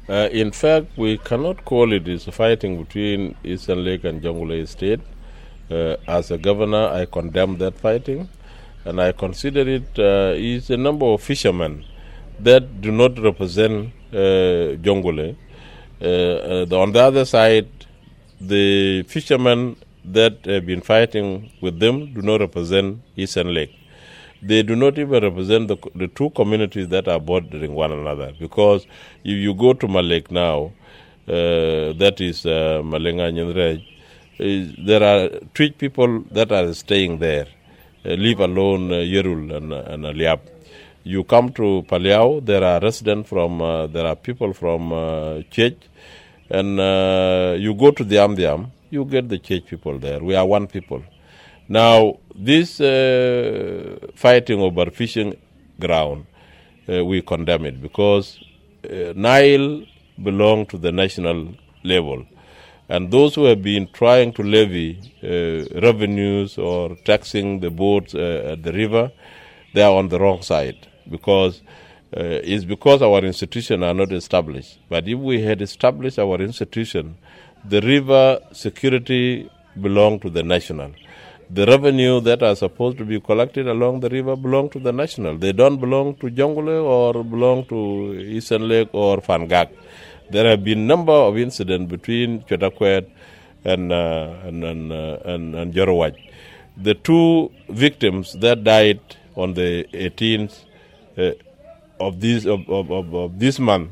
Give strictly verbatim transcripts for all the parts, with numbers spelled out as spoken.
Uh, in fact, we cannot call it as a fighting between Eastern Lake and Jonglei Estate. Uh, as a governor, I condemn that fighting, and I consider it uh, is a number of fishermen that do not represent uh, Jonglei. Uh, uh, on the other side, the fishermen that have been fighting with them do not represent Eastern Lake. They do not even represent the, the two communities that are bordering one another. Because if you go to Malek now, uh, that is uh, Malenga Nyandrej, uh, there are three people that are staying there, uh, leave alone uh, Yerul and, and Aliap. You come to Paliao, there are residents from, uh, there are people from uh, Chech, and uh, you go to the Amdiam, you get the Chech people there. We are one people. Now, this uh, fighting over fishing ground, uh, we condemn it because uh, Nile belongs to the national level. And those who have been trying to levy uh, revenues or taxing the boats uh, at the river, they are on the wrong side because uh, it's because our institutions are not established. But if we had established our institution, the river security belongs to the national. The revenue that are supposed to be collected along the river belong to the national. They don't belong to Jonglei or belong to Eastern Lake or Fangak. There have been a number of incidents between Chetakwet and, uh, and, and, uh, and, and Jorowaj. The two victims that died on the eighteenth uh, of, this, of, of, of, of this month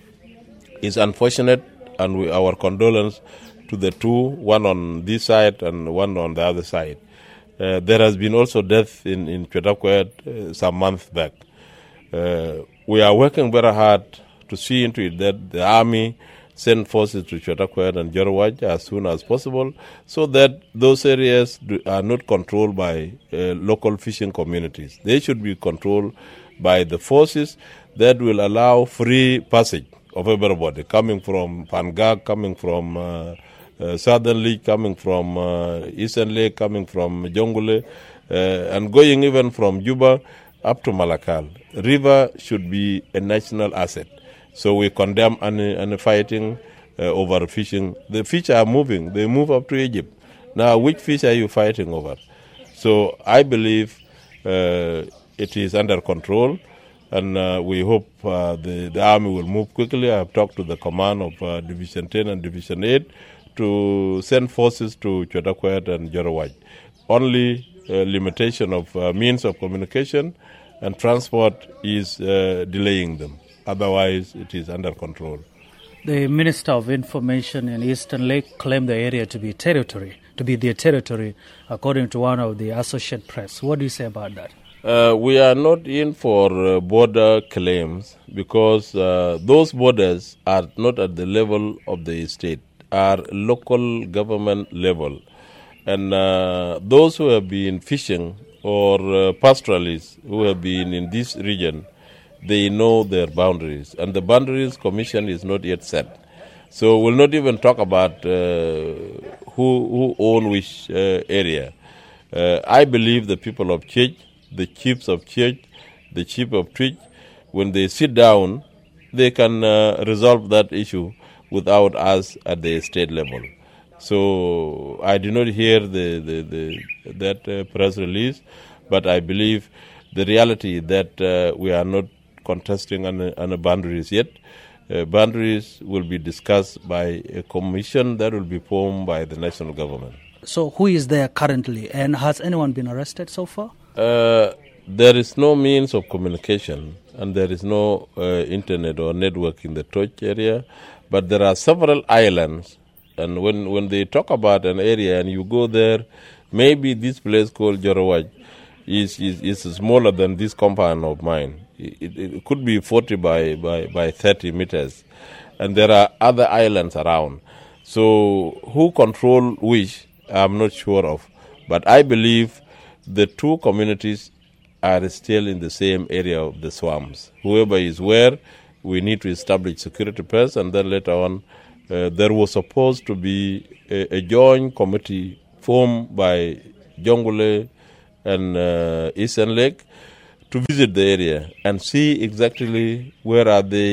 is unfortunate, and we, our condolence to the two, one on this side and one on the other side. Uh, there has been also death in, in Chetakwet uh, some months back. Uh, we are working very hard to see into it that the army send forces to Chetakwet and Jorowaj as soon as possible so that those areas do, are not controlled by uh, local fishing communities. They should be controlled by the forces that will allow free passage of everybody, coming from Fangak, coming from uh, Uh, Southern Lake, coming from uh, Eastern Lake, coming from Jonglei, uh, and going even from Juba up to Malakal. River should be a national asset. So we condemn any, any fighting uh, over fishing. The fish are moving. They move up to Egypt. Now, which fish are you fighting over? So I believe uh, it is under control, and uh, we hope uh, the, the army will move quickly. I have talked to the command of uh, Division ten and Division eight to send forces to Chetakwet and Jorowaj. Only uh, limitation of uh, means of communication and transport is uh, delaying them. Otherwise, it is under control. The Minister of Information in Eastern Lake claimed the area to be territory, to be their territory, according to one of the Associated Press. What do you say about that? Uh, we are not in for uh, border claims because uh, those borders are not at the level of the state, are local government level. And uh, those who have been fishing or uh, pastoralists who have been in this region, they know their boundaries. And the boundaries commission is not yet set. So we'll not even talk about uh, who, who own which uh, area. Uh, I believe the people of Chech, the chiefs of Chech, the chief of Twitch, when they sit down, they can uh, resolve that issue without us at the state level. So I did not hear the, the, the that uh, press release, but I believe the reality that uh, we are not contesting on, on the boundaries yet. Uh, boundaries will be discussed by a commission that will be formed by the national government. So who is there currently, and has anyone been arrested so far? Uh, there is no means of communication, and there is no uh, internet or network in the Toch area. But there are several islands, and when, when they talk about an area and you go there, maybe this place called Jorowaj is, is, is smaller than this compound of mine. It, it, it could be forty by, by, by thirty meters. And there are other islands around. So who control which, I'm not sure of. But I believe the two communities are still in the same area of the swamps. Whoever is where, we need to establish security first, and then later on, uh, there was supposed to be a, a joint committee formed by Jonglei and uh, Eastern Lake to visit the area and see exactly where are they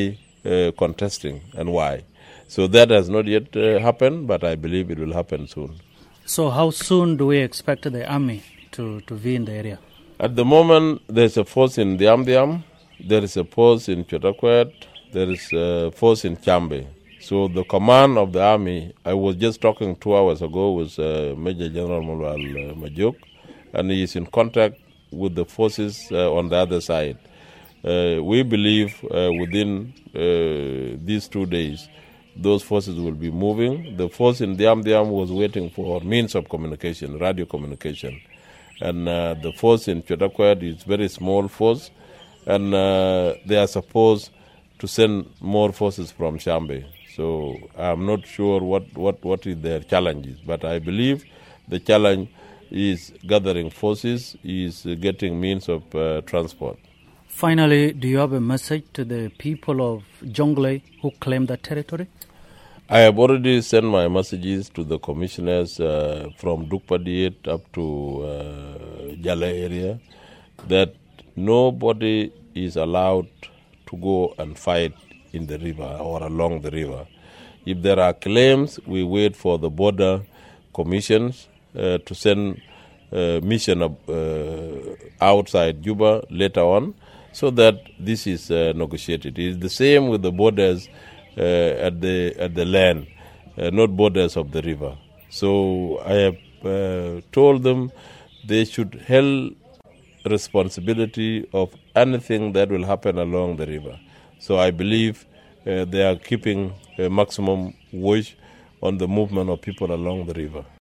uh, contesting and why. So that has not yet uh, happened, but I believe it will happen soon. So how soon do we expect the army to, to be in the area? At the moment, there's a force in Diamdiam, there is a force in Chotakwet, there is a force in Chambe. So the command of the army, I was just talking two hours ago with uh, Major General Mulwal uh, Majuk, and he is in contact with the forces uh, on the other side. Uh, we believe uh, within uh, these two days, those forces will be moving. The force in Diamdiam was waiting for means of communication, radio communication. And uh, the force in Chotakwet is a very small force, and uh, they are supposed to send more forces from Shambe. So I'm not sure what, what, what is their challenges, but I believe the challenge is gathering forces, is getting means of uh, transport. Finally, do you have a message to the people of Jonglei who claim that territory? I have already sent my messages to the commissioners uh, from Dukpadiet up to uh, Jala area that nobody is allowed to go and fight in the river or along the river. If there are claims, we wait for the border commissions uh, to send a mission of, uh, outside Juba later on, so that this is uh, negotiated. It is the same with the borders uh, at the at the land, uh, not borders of the river. So I have uh, told them they should hold responsibility of anything that will happen along the river. So I believe uh, they are keeping a maximum watch on the movement of people along the river.